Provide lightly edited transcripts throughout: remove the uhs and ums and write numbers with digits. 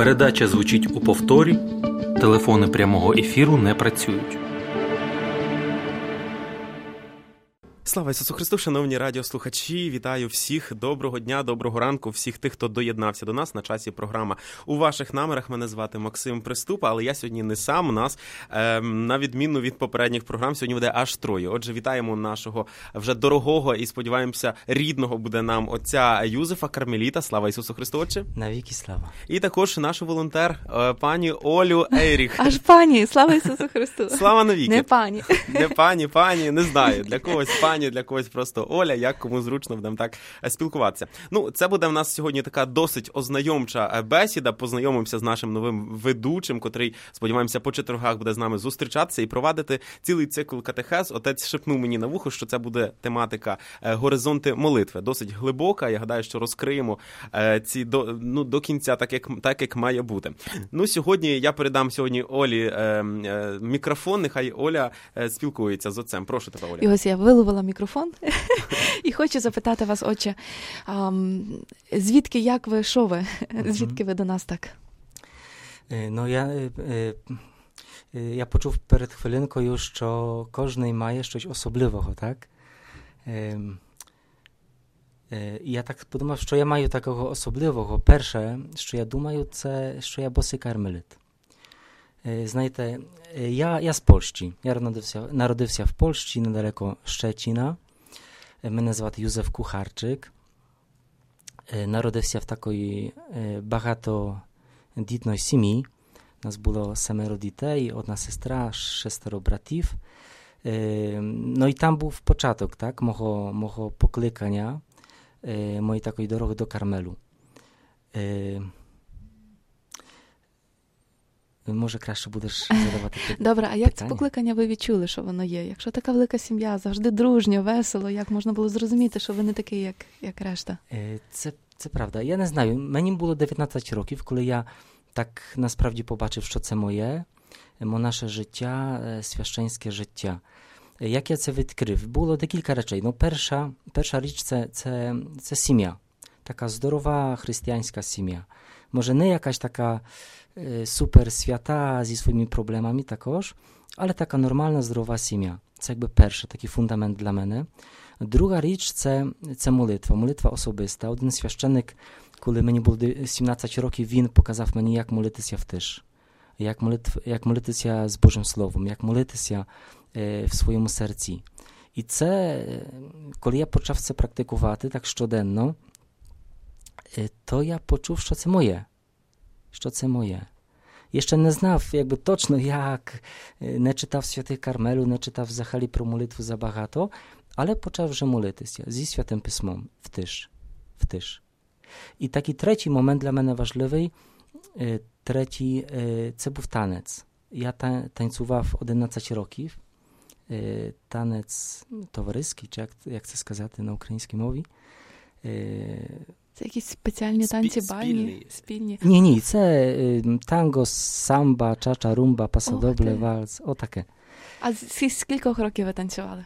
Передача звучить у повторі, телефони прямого ефіру не працюють. Слава Ісусу Христу, шановні радіослухачі, вітаю всіх, доброго дня, доброго ранку, всіх тих, хто доєднався до нас на часі програма «У ваших намірах». Мене звати Максим Приступа, але я сьогодні не сам, у нас, на відміну від попередніх програм, сьогодні буде аж троє. Отже, вітаємо нашого вже дорогого і, сподіваємося, рідного буде нам отця Юзефа Кармеліта. Слава Ісусу Христу, отче. Навіки слава. І також нашу волонтер, пані Олю Ейріх. Аж пані, слава Ісусу Христу. Слава навіки. Не пані. Не пані, не знаю, для когось пані, для когось просто Оля, як кому зручно будемо так спілкуватися. Ну, це буде в нас сьогодні така досить ознайомча бесіда, познайомимося з нашим новим ведучим, котрий, сподіваємося, по четвергах буде з нами зустрічатися і провадити цілий цикл катехез. Отець шепнув мені на вухо, що це буде тематика «Горизонти молитви». Досить глибока, я гадаю, що розкриємо ці до кінця, так як має бути. Ну, сьогодні я передам Олі мікрофон, нехай Оля спілкується з отцем. Прошу тебе, Оля. І ось я виловила мікрофон і хочу запитати вас, отче, звідки, як ви, що ви? Звідки ви до нас так? Ну, я почув перед хвилинкою, що кожен має щось особливого, так? І я так подумав, що я маю такого особливого. Перше, що я думаю, це, що я босий кармелит. Знаєте, я з Польщі. Я народився в Польщі, недалеко Szczecina. Мене звати Юзеф Кухарczyk. Народився в такій багатодітній сім'ї. Нас було 7 дітей, одна сестра, 6 братів. Ну і там був початок, так, мого покликання, моєї такої дороги до Кармelu. Може, краще будеш задавати питання. Добре, а як це покликання ви відчули, що воно є? Якщо така велика сім'я, завжди дружньо, весело, як можна було зрозуміти, що ви не такий, як решта? Це правда. Я не знаю. Мені було 19 років, коли я так насправді побачив, що це моє наше життя, священське життя. Як я це відкрив? Було декілька речей. Ну, перша річ це сім'я. Така здорова християнська сім'я. Може, не якась така супер свята зі своїми проблемами також, але така нормальна, здорова сім'я. Це якби перший такий фундамент для мене. Друга річ це молитва особиста. Один священник, коли мені було 17 років, він показав мені, як молитися в тиш, як молитися з Божим Словом, як молитися в своєму серці. І це, коли я почав це практикувати так щоденно, то я почув, що це моє. Що це моє. Jeszcze не знав, якби точно як, не читав Святих Кармелу, не читав взагалі про молитву за багато, але почав вже молитися зі Святим Письмом в тиш. І такий третій момент для мене важливий, це був танець. Я танцював 11 років, танець товариський, чи як це сказати на українській мові. Це якісь спеціальні танці, бальні, спільні? Ні, це танго, самба, чача, румба, пасадобле, вальс, отаке. А з скількох років ви танцювали?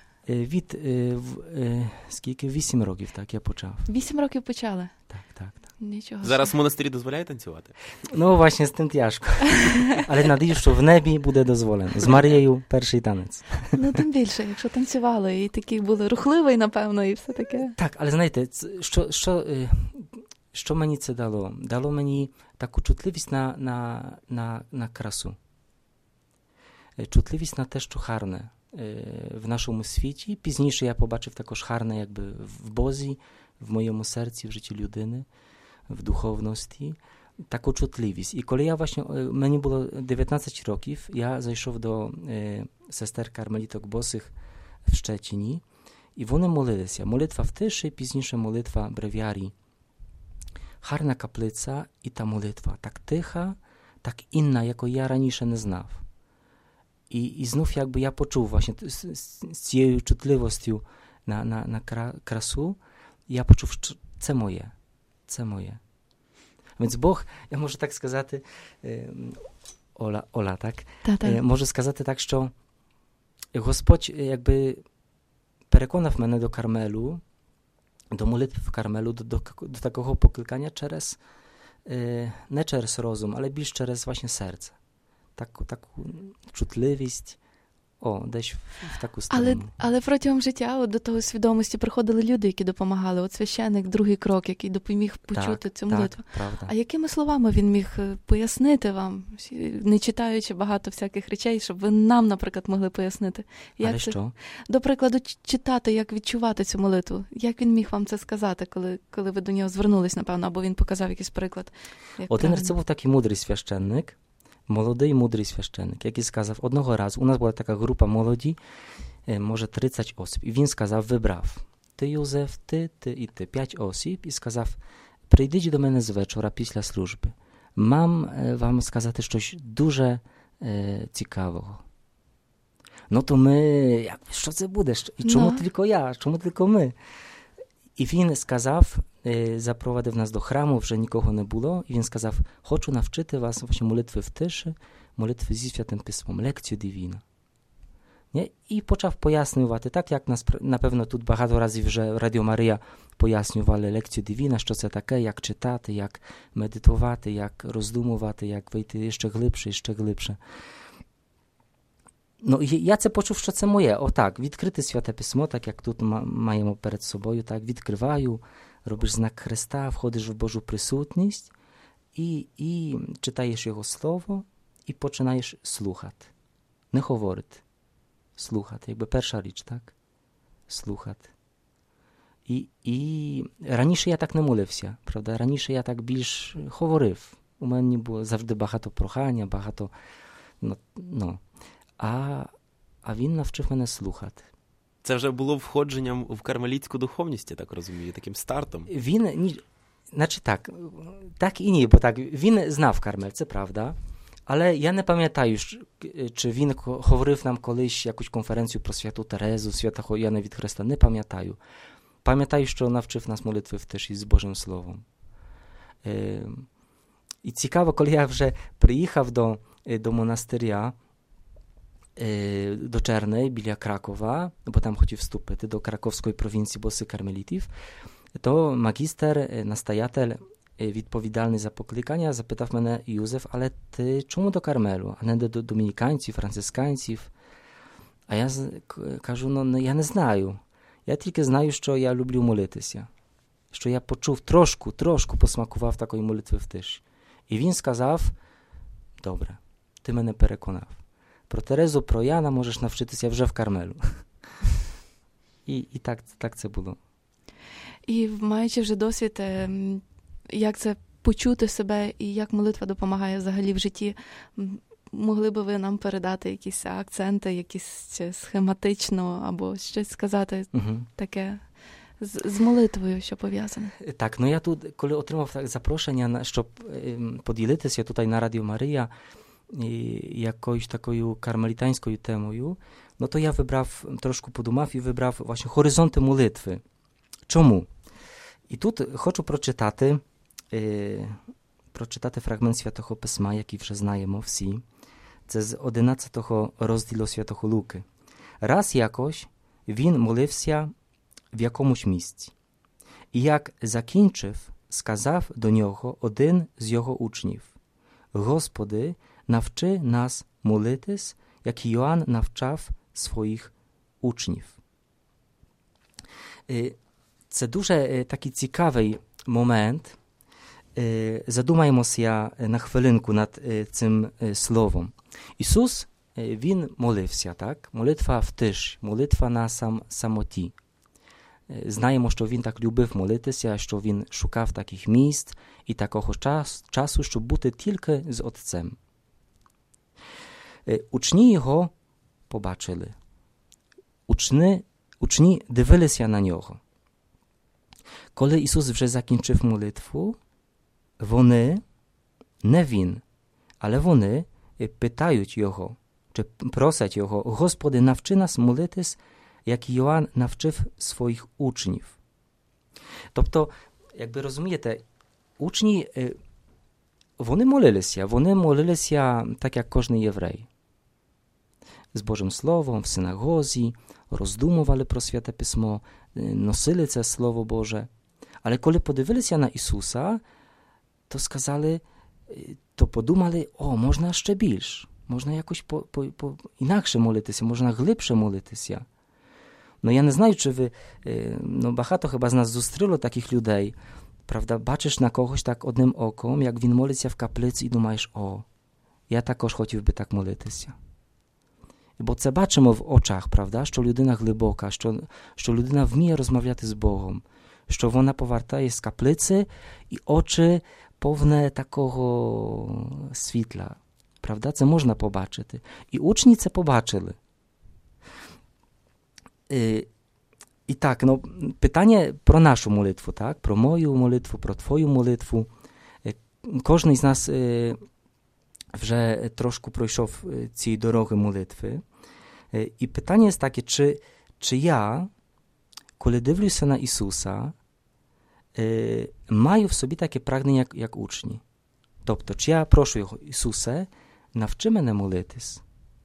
Скільки? 8 років, так, я почав. 8 років почали? Так. Нічого. Зараз в монастирі дозволяє танцювати? Ну, власне, з тим тяжко. Але надію, що в небі буде дозволено. З Марією перший танець. Ну, тим більше, якщо танцювали, і такі були рухливий, напевно, і все таке. Так, але знаєте, що мені це дало? Дало мені таку чутливість на красу. Чутливість на те, що гарне в нашому світі. Пізніше я побачив також гарне якби в Бозі, в моєму серці, в житті людини, в духовності. Таку чутливість. І коли мені було 19 років, я зайшов до сестер кармеліток босих в Szczecinie і вони молилися. Молитва в тиші, пізніше молитва бревіарій. Гарна каплиця і та молитва. Так тиха, так інна, яку я раніше не знав. І знов якби я почув właśnie з цією чутливостю на красу, я почув, що це моє. Це моє. Więc Бог, я можу так сказати, Ола, так? Можу сказати так, що Господь якби переконав мене до Кармелу, до молитви в Кармелу, до такого покликання через не через розум, але більш через власне серце. Таку чутливість, десь в таку сторону. Але протягом життя до того свідомості приходили люди, які допомагали. От священик, другий крок, який допоміг почути цю молитву. Правда. А якими словами він міг пояснити вам, не читаючи багато всяких речей, щоб ви нам, наприклад, могли пояснити? Але що? До прикладу, читати, як відчувати цю молитву. Як він міг вам це сказати, коли ви до нього звернулись, напевно, або він показав якийсь приклад? Один це був такий мудрий священник, молодий, мудрий священник, який сказав, одного разу, у нас була така група молоді, може 30 осіб, і він сказав, вибрав, ти, Юзеф, ти і ти, 5 осіб, і сказав, прийдіть до мене з вечора після служби. Мам вам сказати щось дуже цікавого. Ну то ми, що це буде? І чому тільки я, чому тільки ми? І він сказав, запровадив нас до храму, вже нікого не було, і він сказав, хочу навчити вас молитви в тиші, молитви зі Святим Письмом, лекцію дивіна. І почав пояснювати, так як нас, напевно, тут багато разів вже Радіо Марія пояснювали лекцію дивіна, що це таке, як читати, як медитувати, як роздумувати, як вийти ще глибше. Ну, я це почув, що це моє. Отак, відкрити Святе Письмо, так як тут маємо перед собою, так, відкриваю, робиш знак Христа, входиш в Божу присутність і читаєш Його Слово і починаєш слухати. Не говорити. Слухати, якби перша річ, так? Слухати. І раніше я так не молився, правда? Раніше я так більш говорив. У мене було завжди багато прохання, багато... А він навчив мене слухати. Це вже було входженням в кармелітську духовність, я так розумію, таким стартом? Значить так і ні, бо так, він знав Кармель, це правда. Але я не пам'ятаю, чи він говорив нам колись якусь конференцію про Святу Терезу, Святого Яна від Христа, не пам'ятаю. Пам'ятаю, що навчив нас молитви в тиші з Божим Словом. І цікаво, коли я вже приїхав до монастиря, до Черnej, біля Кракова, бо там хотів вступити до Краковської провінції босих кармелітів, то магістр, настоятель, відповідальний за покликання, запитав мене, Юзеф, але ти чому до Кармелу, а не до домініканців, францисканців? А я кажу, я не знаю. Я тільки знаю, що я люблю молитися. Що я почув, трошку посмакував такої молитви в тиші. І він сказав, добре, ти мене переконав. Про Терезу, про Яна можеш навчитися вже в Кармелу. І так це було. І маючи вже досвід, як це почути себе і як молитва допомагає взагалі в житті, могли би ви нам передати якісь акценти, якісь схематично, або щось сказати таке з молитвою, що пов'язане? Так, я тут, коли отримав запрошення, щоб поділитися тут на Радіо Марія якоюсь такою кармелітанською темою, то я трошки подумав і вибрав власне хоризонти молитви. Чому? І тут хочу прочитати фрагмент Святого Письма, який вже знаємо всі. Це з 11 розділу Святого Луки. Раз якось він молився в якомусь місці. І як закінчив, сказав до нього один з його учнів: «Господи, навчи нас молитись, як Йоанн навчав своїх учнів». Це дуже такий цікавий момент. Задумаємося на хвилинку над цим словом. Ісус, Він молився, так? Молитва в тиші, молитва на самоті. Знаємо, що Він так любив молитися, що Він шукав таких місць і такого часу, щоб бути тільки з Отцем. Учні Його побачили. Учні дивилися на Нього. Коли Ісус вже закінчив молитву, вони, не Він, але вони питають Його, чи просять Його: «Господи, навчи нас молитись, як Йоанн навчив своїх учнів». Тобто, якби розумієте, учні, вони молилися так, як кожен єврей. З Божим Словом, в синагозі, роздумували про Святе Письмо, носили це Слово Боже. Але коли подивилися на Ісуса, то сказали, то подумали, можна ще більш, можна якось інакше молитися, можна глибше молитися. Я не знаю, чи ви, багато хіба з нас зустріло таких людей, правда, бачиш на когось так одним оком, як він молиться в каплиці і думаєш, я також хотів би так молитися. Бо це бачимо в очах, правда, що людина глибока, що людина вміє розмовляти з Богом, що вона повертає з каплиці і очі повне такого світла. Правда, це можна побачити. І учні це побачили. І так, питання про нашу молитву, так? Про мою молитву, про твою молитву. Кожен з нас вже трошки пройшов ці дороги молитви. І питання є таке, чи я, коли дивлюся на Ісуса, маю в собі таке прагнення, як учні. Тобто, чи я прошу Його, Ісусе, навчи мене молитись.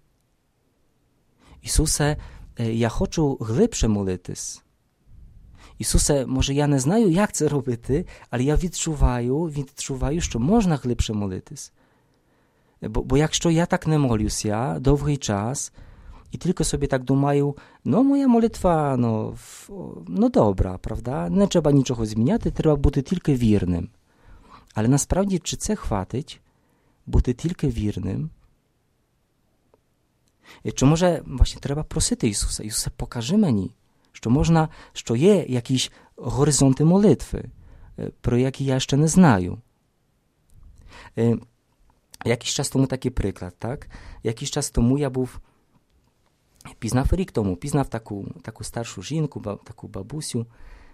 Ісусе, я хочу глибше молитись. Ісусе, може я не знаю, як це робити, але я відчуваю, що можна глибше молитись. Бо якщо я так не молюся довгий час, і тільки собі так думаю, моя молитва, добра, правда? Не треба нічого зміняти, треба бути тільки вірним. Але насправді, чи це хватить бути тільки вірним? Чи може, właśnie треба просити Ісуса? Ісусе, покажи мені, що є якісь горизонти молитви, про які я ще не знаю. Якийсь час тому такий приклад, так? Якийсь час тому я рік тому пізнав таку старшу жінку, таку бабусю.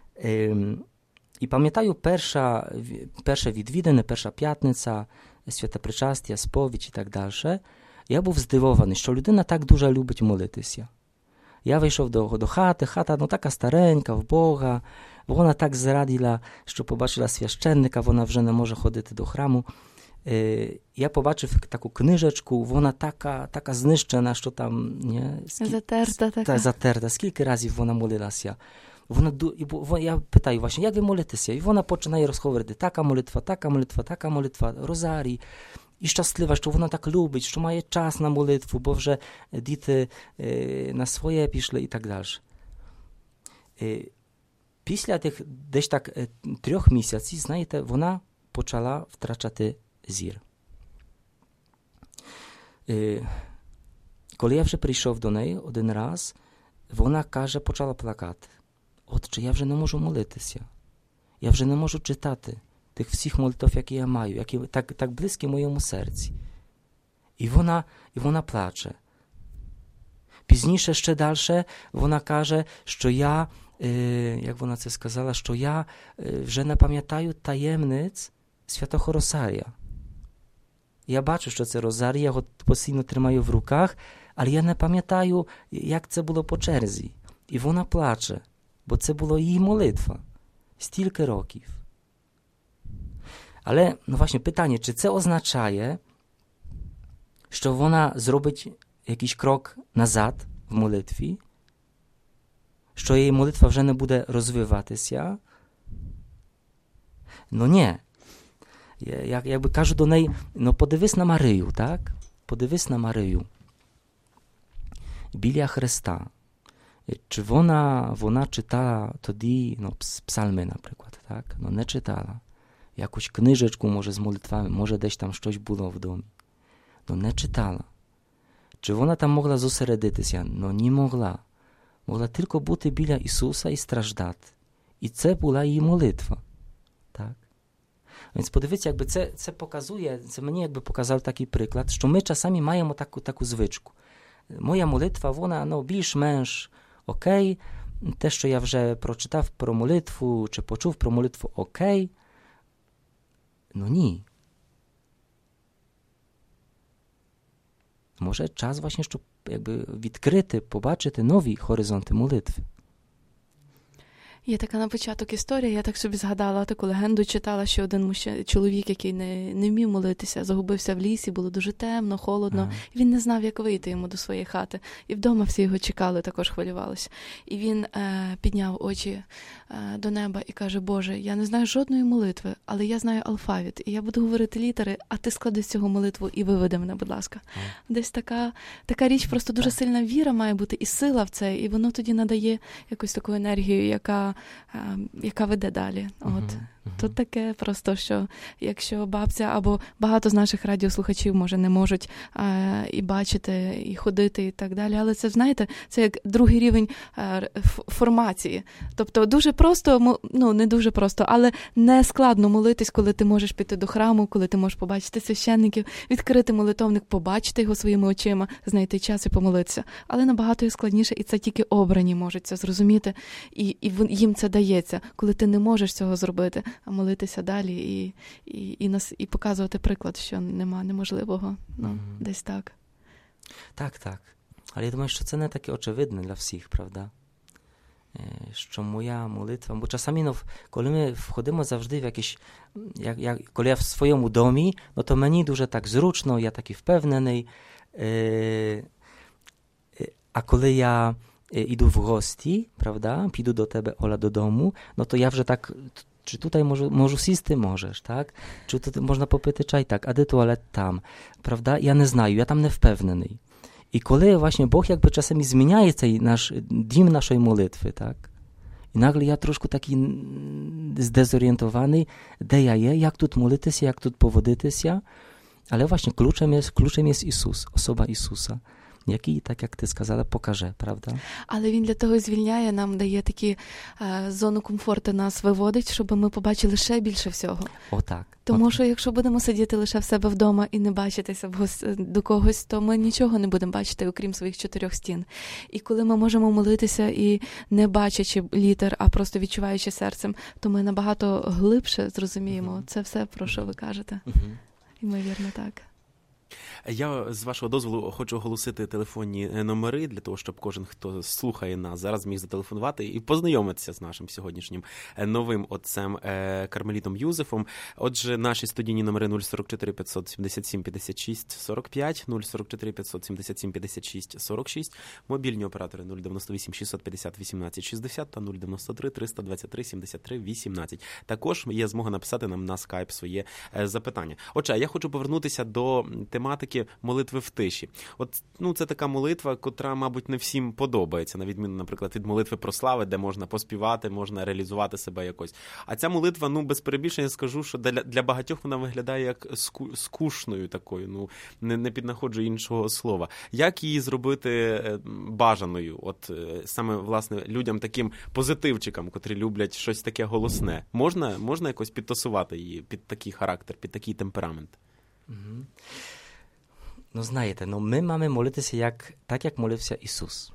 І пам'ятаю, перше відвідини, перша п'ятниця, святопричастя, сповідь і так далі. Я був здивований, що людина так дуже любить молитися. Я вийшов до хати, хата така старенька, вбога. Вона так зраділа, що побачила священника, вона вже не може ходити до храму. Я побачив таку книжечку, вона така знищена, що там... Затерта така. Затерта. Скільки разів вона молилася. Я питаю, właśnie, як ви молитеся? І вона починає розговорити, така молитва, розарій. І щаслива, що вона так любить, що має час на молитву, бо вже діти на своє пішли і так далі. Після тих десь так 3 місяців, знаєте, вона почала втрачати зір. Коли я вже прийшов до неї один раз, вона каже, почала плакати. Отче, я вже не можу молитися. Я вже не можу читати тих всіх молитв, які я маю, які так близькі моєму серці. І вона плаче. Пізніше, ще далі, вона каже, що я, як вона це сказала, що я вже не пам'ятаю таємниць Святого Розарія. Я бачу, що це Розарій, я його постійно тримаю в руках, але я не пам'ятаю, як це було по черзі. І вона плаче, бо це була її молитва. Стільки років. Але, właśnie, питання, чи це означає, що вона зробить якийсь крок назад в молитві? Що її молитва вже не буде розвиватися? Ні. Я якби кажу до неї, подивись на Марію, так? Подивись на Марію. Біля Христа. Чи вона читала тоді, псалми, наприклад, так? Не читала. Якусь книжечку, може, з молитвами, може, десь там щось було в домі. Не читала. Чи вона там могла зосередитися? Не могла. Могла тільки бути біля Ісуса і страждати. І це була її молитва. Так? Więc подивіться, якби це показує, це мені якби показав такий приклад, що ми часами маємо таку звичку. Моя молитва, вона більш-менш окей. Те, що я вже прочитав про молитву, чи почув про молитву, окей. Ні. Може час właśnie, щоб якби відкрити, побачити нові горизонти молитви. Є така на початок історія, я так собі згадала, таку легенду читала, що один чоловік, який не вмів молитися, загубився в лісі, було дуже темно, холодно, і він не знав, як вийти йому до своєї хати. І вдома всі його чекали, також хвилювалися. І він підняв очі до неба і каже: Боже, я не знаю жодної молитви, але я знаю алфавіт, і я буду говорити літери, а ти склади з цього молитву і виведи мене, будь ласка. Десь така річ, просто дуже сильна віра має бути і сила в це, і воно тоді надає якусь таку енергію, яка веде далі. Тут таке просто, що якщо бабця або багато з наших радіослухачів, може, не можуть і бачити, і ходити, і так далі, але це, знаєте, це як другий рівень формації. Тобто дуже просто, не дуже просто, але не складно молитись, коли ти можеш піти до храму, коли ти можеш побачити священників, відкрити молитовник, побачити його своїми очима, знайти час і помолитися. Але набагато складніше, і це тільки обрані можуть це зрозуміти, і їм це дається, коли ти не можеш цього зробити, а молитися далі і показувати приклад, що нема неможливого. Десь так. Так. Але я думаю, що це не таке очевидне для всіх, правда? Що моя молитва, бо часами, коли ми входимо завжди в якісь, коли я в своєму домі, то мені дуже так зручно, я такий впевнений, а коли я idę w gości, prawda, піду до тебе, Оля, додому, то я вже так, czy tutaj можу сісти, можеш, так? Чи тут можна попити чай, так, а де туалет там, правда? Я не знаю, я там не впевнений. І коли właśnie Бог jakby czasami zmieniaje цей наш дім нашої молитви, так? І наgle я трошки такий здезорієнтований, де я є, як тут молитися, як тут поводитися. Але właśnie kluczem jest Ісус, особа Ісуса, який, так як ти сказала, покаже, правда? Але Він для того звільняє, нам дає такі зону комфорту, нас виводить, щоб ми побачили ще більше всього. Отак. Тому що якщо будемо сидіти лише в себе вдома і не бачитися до когось, то ми нічого не будемо бачити, окрім своїх 4 стін. І коли ми можемо молитися і не бачачи літер, а просто відчуваючи серцем, то ми набагато глибше зрозуміємо це все, про що ви кажете. Ймовірно, так. Я, з вашого дозволу, хочу оголосити телефонні номери для того, щоб кожен, хто слухає нас, зараз міг зателефонувати і познайомитися з нашим сьогоднішнім новим отцем Кармелітом Юзефом. Отже, наші студійні номери 044 577 56 45, 044 577 56 46, мобільні оператори 098 650 18 60 та 093 323 73 18. Також є змога написати нам на скайп своє запитання. Отже, я хочу повернутися до тематики молитви в тиші. От, це така молитва, котра, мабуть, не всім подобається, на відміну, наприклад, від молитви про слави, де можна поспівати, можна реалізувати себе якось. А ця молитва, без перебільшення скажу, що для багатьох вона виглядає як скучною такою, не піднаходжу іншого слова. Як її зробити бажаною? От саме, власне, людям таким позитивчикам, котрі люблять щось таке голосне. Можна якось підтасувати її під такий характер, під такий темперамент? Знаєте, ми маємо молитися так, як молився Ісус.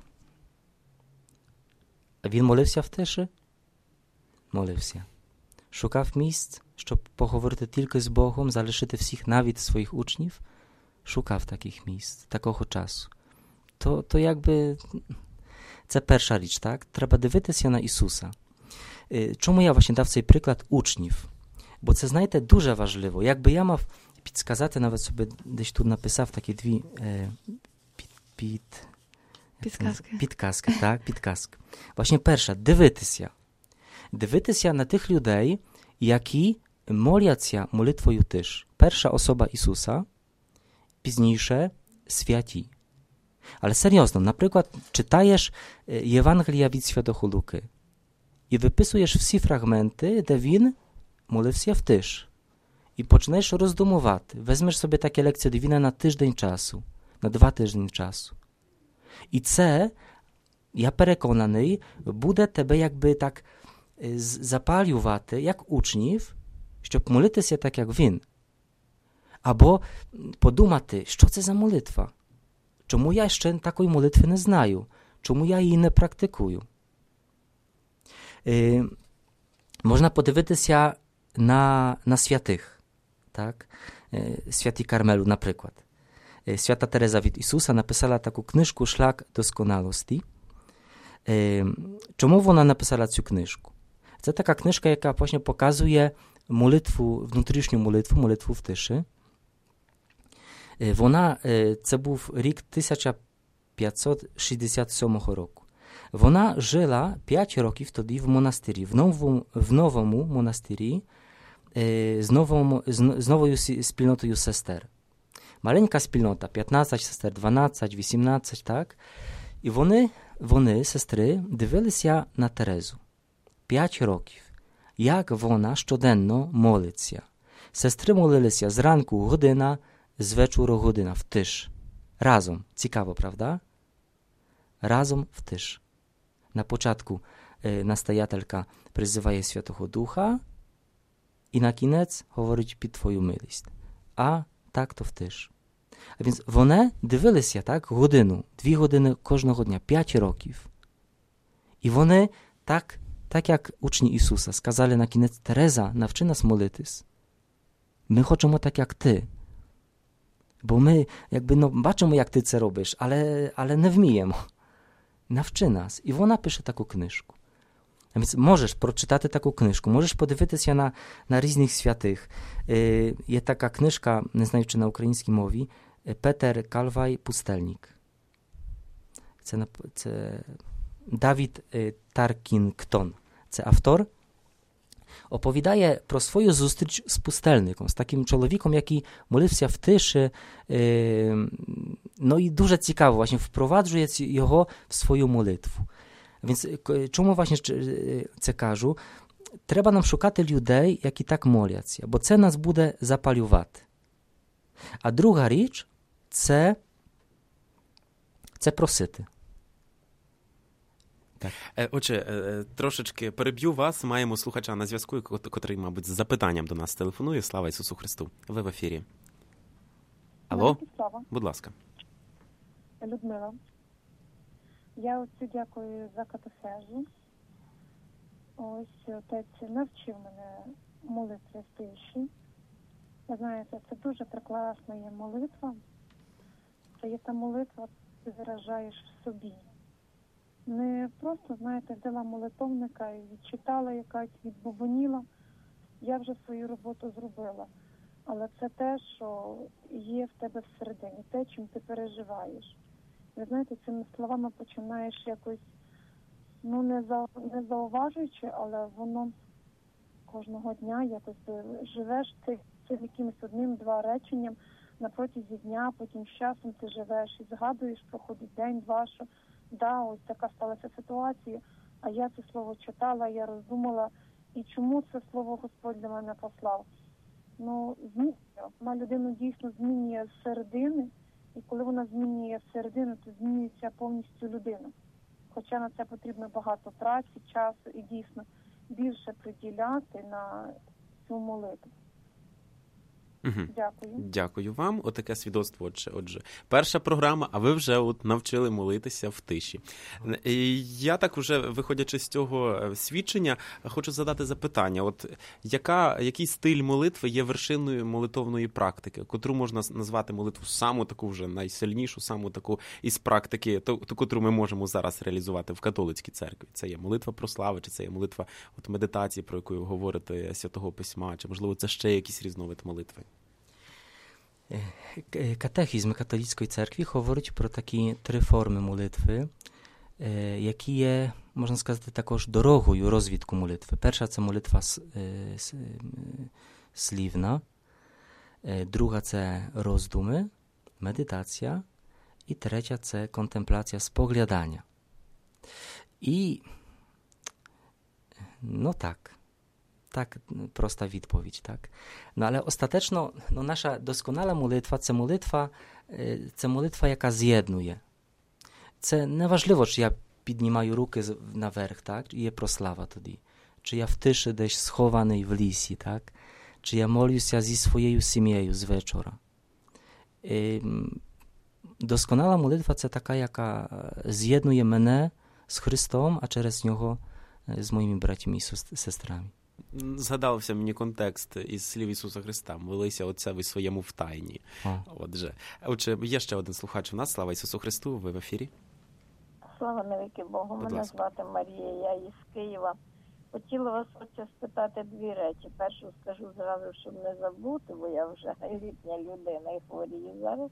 Він молився в тиші? Молився. Шукав місць, щоб поговорити тільки з Богом, залишити всіх, навіть своїх учнів. Шукав таких місць, такого часу. То якби це перша річ, так? Треба дивитися на Ісуса. Чому я właśnie дав цей приклад учнів? Бо це, знаєте, дуже важливо. Якби я мав підсказати, навіть собі десь тут написав такі дві підказки. Właśnie перша, дивитися. Дивитися на тих людей, які моляться молитвою тиш. Перша особа Ісуса, пізніше святі. Але серйозно, наприклад, читаєш Євангелія від святого Луки і виписуєш всі фрагменти, де він молився в тиш. І почнеш роздумувати. Візьмеш собі таке лекцію Divina на тиждень часу, на 2 тижні часу. І це, я переконаний, буде тебе якби так запалювати, як учнів, щоб молитися так, як він. Або подумати, що це за молитва? Чому я ще такої молитви не знаю? Чому я її не практикую? Можна подивитися на святих. Так? Святий Карmelu, наприклad. Święta Teresa від Ісуса написала таку книжку «Шлях досконалості». Чому вона написала цю книжку? Це така книжка, яка właśnie показує молитву, внутрішню молитву в тиші. Це був рік 1567 року. Вона жила 5 років тоді в монастирі, в новому монастирі, з новою спільнотою сестер. Маленька спільнота, 15 сестер, 12, 18, так? І вони, сестри, дивилися на Терезу 5 років, як вона щоденно молиться. Сестри молилися зранку година, з вечора година, в тиш. Разом. Цікаво, правда? Разом в тиш. На початку настоятелька призиває Святого Духа і на кінець говорить під твою милість. А так то в тиш. А więc вони дивилися так годину, 2 години кожного дня, 5 років. І вони так як учні Ісуса сказали на кінець: Тереза, навчи нас молитись. Ми хочемо так, як ти. Бо ми бачимо, як ти це робиш, але не вміємо. Навчи нас. І вона пише таку книжку. А więc можеш прочитати таку книжку, можеш подивитися на різних святих. Є така книжка, не знаю, чи на українській мові, Петер Калвай «Пустельник». Це Давід Таркінгтон. Це автор. Оповідає про свою зустріч з пустельником, з таким чоловіком, який молився в тиші. No i дуже цікаво, właśnie впроваджує його в свою молитву. Więc чому właśnie це кажу? Треба нам шукати людей, які так моляться, бо це нас буде запалювати. А друга річ – це просити. Так. Отже, трошечки переб'ю вас. Маємо слухача на зв'язку, котрий, мабуть, з запитанням до нас телефонує. Слава Ісусу Христу. Ви в ефірі. Алло? Будь ласка. Людмила. Я отцю дякую за катехезу. Ось отець навчив мене молитві в тиші. Ви знаєте, це дуже прекрасна є молитва. Це є та молитва, ти виражаєш в собі. Не просто, знаєте, взяла молитовника і відчитала якась, відбубоніла. Я вже свою роботу зробила. Але це те, що є в тебе всередині, те, чим ти переживаєш. Ви знаєте, цими словами починаєш якось, не зауважуючи, але воно кожного дня якось живеш цим якимось 1-2 реченням на протязі дня, потім з часом ти живеш і згадуєш, проходить день-два, що ось така сталася ситуація, а я це слово читала, я роздумала, і чому це слово Господь для мене послав. Змінює. Вона людину дійсно змінює зсередини, і коли вона змінює всередину, то змінюється повністю людина. Хоча на це потрібно багато праці, часу і дійсно більше приділяти на цю молитву. Дякую. Дякую вам. Отаке свідоцтво. Отже, перша програма, а ви вже навчили молитися в тиші. І я так уже, виходячи з цього свідчення, хочу задати запитання. Який стиль молитви є вершиною молитовної практики, котру можна назвати молитву саму таку вже найсильнішу, саму таку із практики, ту, котру ми можемо зараз реалізувати в католицькій церкві? Це є молитва про славу, чи це є молитва медитації, про яку ви говорите, Святого Письма, чи, можливо, це ще якийсь різновид молитви? Катехізм католицької церкви говорить про такі 3 форми молитви, які є, можна сказати, також дорогою розвитку молитви. Перша – це молитва слівна, друга – це роздуми, медитація, і третя – це контемплація, споглядання. І, tak, prosta відповідь, так. Але остаточно, наша досконала молитва – це молитва, яка з'єднує. Це не важливо, чи я піднімаю руки наверх, так, і є прослава тоді. Чи я в тиші десь схований в лісі, так. Чи я молюся зі своєю сім'єю з вечора. Досконала молитва – це така, яка з'єднує мене з Христом, а через нього з моїми братями і сестрами. Згадався мені контекст із слів Ісуса Христа. Молися Отця ви своєму в тайні. Отже, є ще один слухач у нас. Слава Ісусу Христу, ви в ефірі. Слава навіки Богу. Мене звати Марія, я із Києва. Хотіла вас отче спитати дві речі. Першу скажу зразу, щоб не забути, бо я вже літня людина і хворію зараз.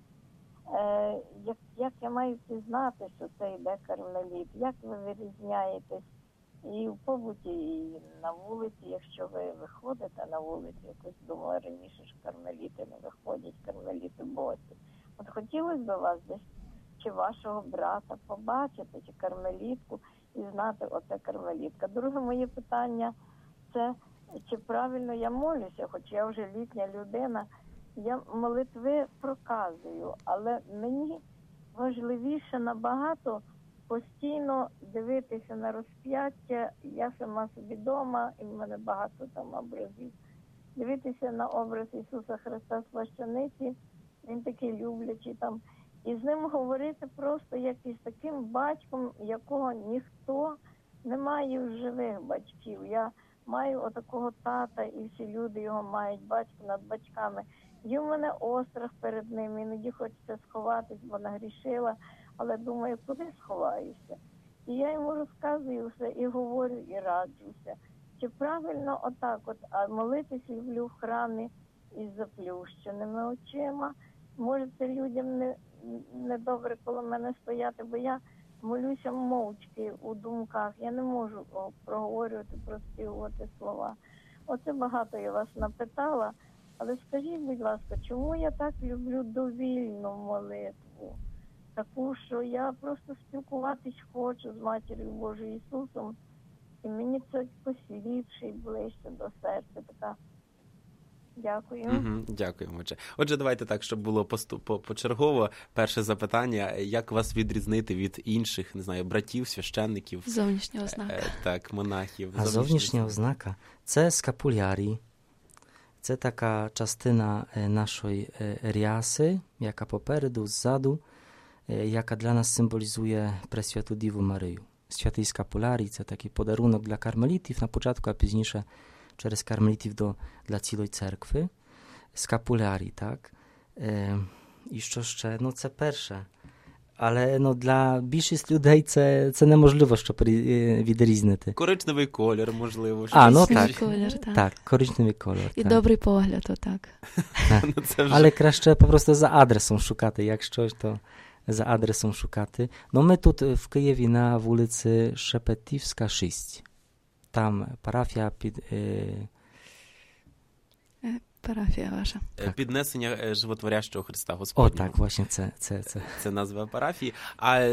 Як я маю пізнати, що це йде кармеліт? Як ви вирізняєтесь і в побуті, і на вулиці, якщо ви виходите на вулицю, якось думала раніше, що кармеліти не виходять, кармеліти босі. От хотілося б вас десь, чи вашого брата побачити, чи кармелітку, і знати, оце кармелітка. Друге моє питання – це, чи правильно я молюся, хоч я вже літня людина, я молитви проказую, але мені важливіше набагато постійно дивитися на розп'яття. Я сама собі вдома, і в мене багато там образів. Дивитися на образ Ісуса Христа з плащаниці, він такий люблячий там. І з ним говорити просто як із таким батьком, якого ніхто не має в живих батьків. Я маю отакого тата, і всі люди його мають, батько над батьками. Є в мене острах перед ним, іноді хочеться сховатись, бо нагрішила, але думаю, куди сховаюся? І я йому розказую все, і говорю, і раджуся. Чи правильно отак от, а молитись люблю в храмі із заплющеними очима. Може, це людям не добре коло мене стояти, бо я молюся мовчки у думках. Я не можу проговорювати, проспівувати слова. Оце багато я вас напитала. Але скажіть, будь ласка, чому я так люблю довільну молитву? Таку, що я просто спілкуватись хочу з Матір'ю Божою Ісусом, і мені це якось ліпше і ближче до серця. Така. Дякую. Дякуємо. Отже, давайте так, щоб було почергово. Перше запитання, як вас відрізнити від інших, не знаю, братів, священників? Зовнішня ознака. Так, монахів. А зовнішня ознака – це скапулярій. Це така частина нашої ряси, яка попереду, ззаду, яка для нас символізує Пресвяту Діву Марію. Святий скапулярій – це такий подарунок для кармелітів на початку, а пізніше через кармелітів для цілої церкви. Скапулярій, так? І що ще? Ну, це перше. Але для більшості людей це неможливо, щоб відрізнити. Коричневий колір, можливо. Так. Колір, так. Так, коричневий колір. І так. добрий погляд, отак. Але краще просто за адресом шукати, якщо то за адресом шукати. Ми тут в Києві на вулиці Шепетівська, 6. Там парафія Парафія ваша. Піднесення животворящого Христа Господнього. О, так, власне, Це назва парафії. А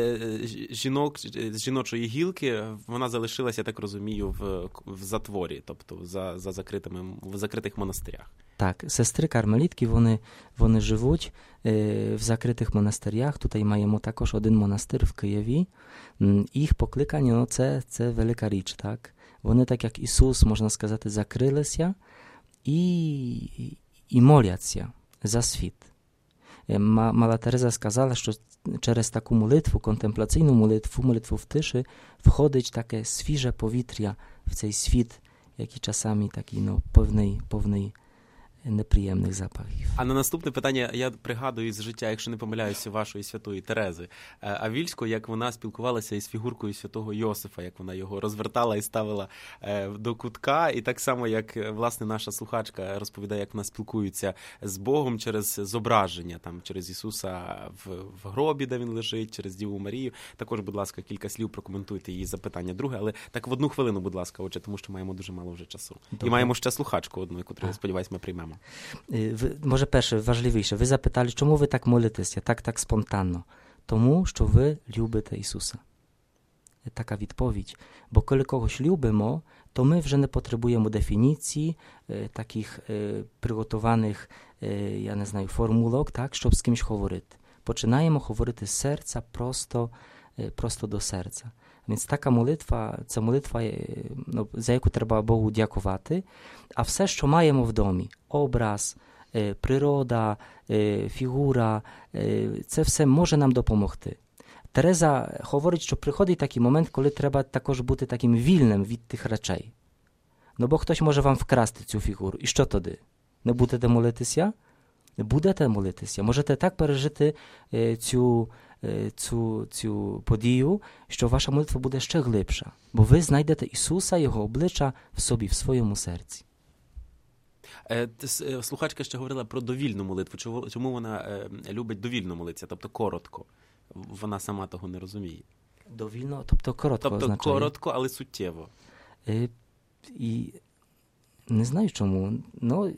з жіночої гілки вона залишилася, я так розумію, в затворі, тобто в закритих монастирях. Так, сестри кармелітки, вони живуть в закритих монастирях. Тут маємо також один монастир в Києві. Їх покликання, це велика річ, так? Вони, так як Ісус, можна сказати, закрилися і моляться за світ. Мала Тереза сказала, що через таку молитву, контемплаційну молитву в тиші, входить таке свіже повітря в цей світ, який часами такий, повний неприємних запахів. А на наступне питання я пригадую з життя, якщо не помиляюся, вашої святої Терези Авільської, як вона спілкувалася із фігуркою святого Йосифа, як вона його розвертала і ставила до кутка, і так само, як, власне, наша слухачка розповідає, як вона спілкується з Богом через зображення, там, через Ісуса в гробі, де він лежить, через Діву Марію. Також, будь ласка, кілька слів прокоментуйте її запитання. Друге, але так в 1 хвилину, будь ласка, отже, тому що маємо дуже мало вже часу. Добре. І маємо ще слухачку одну, яку, сподіваюсь, ми приймемо. Може, перше, важливіше, ви запитали, чому ви так молитеся, так спонтанно? Тому, що ви любите Ісуса. Така відповідь. Бо коли когось любимо, то ми вже не потребуємо дефініцій, таких приготованих, я не знаю, формулок, так, щоб з кимось говорити. Починаємо говорити з серця просто до серця. Więc така молитва, це молитва, за яку треба Богу дякувати, а все, що маємо в домі, образ, природа, фігура, це все може нам допомогти. Тереза говорить, що приходить такий момент, коли треба також бути таким вільним від тих речей. Бо хтось може вам вкрасти цю фігуру. І що тоді? Не будете молитися? Будете молитися. Можете так пережити цю подію, що ваша молитва буде ще глибша, бо ви знайдете Ісуса, Його обличчя в собі, в своєму серці. Слухачка ще говорила про довільну молитву. Чому вона любить довільно молитися, тобто коротко? Вона сама того не розуміє. Довільно, тобто коротко означає. Тобто коротко, але суттєво. І не знаю чому. Ну,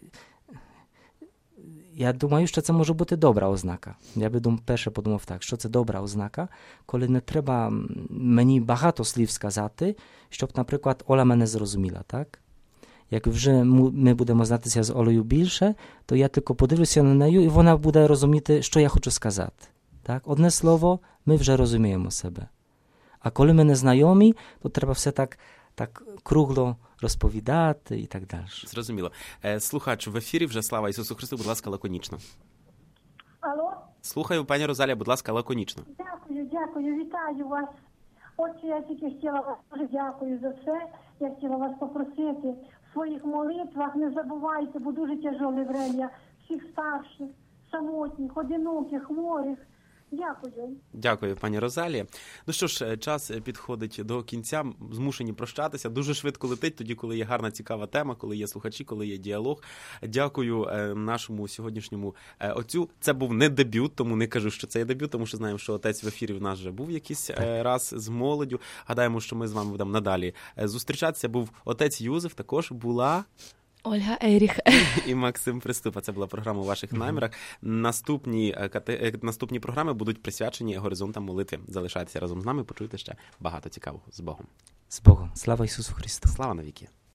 я думаю, що це може бути добра ознака. Я би перше подумав так, що це добра ознака, коли не треба мені багато слів сказати, щоб, наприклад, Оля мене зрозуміла, так? Як вже ми будемо знатися з Олею більше, то я тільки подивлюся на неї, і вона буде розуміти, що я хочу сказати. Так? Одне слово, ми вже розуміємо себе. А коли ми не знайомі, то треба все так кругло розповідати і так далі. Зрозуміло. Слухач, в ефірі вже слава Ісусу Христу, будь ласка, лаконічно. Алло? Слухаю, пані Розалія, будь ласка, лаконічно. Дякую, вітаю вас. Отже, я тільки хотіла вас дуже дякую за все. Я хотіла вас попросити в своїх молитвах не забувайте, бо дуже тяжеле время всіх старших, самотніх, одиноких, хворих. Дякую. Дякую, пані Розалія. Ну що ж, час підходить до кінця, змушені прощатися. Дуже швидко летить тоді, коли є гарна, цікава тема, коли є слухачі, коли є діалог. Дякую нашому сьогоднішньому отцю. Це був не дебют, тому не кажу, що це є дебют, тому що знаємо, що отець в ефірі в нас вже був якийсь раз з молоддю. Гадаємо, що ми з вами будемо надалі зустрічатися. Був отець Юзеф, також була... Ольга Еріх. І Максим Приступа. Це була програма «У ваших намірах». Наступні програми будуть присвячені горизонтам молитви. Залишайтеся разом з нами, почуйте ще багато цікавого. З Богом. З Богом. Слава Ісусу Христу. Слава навіки.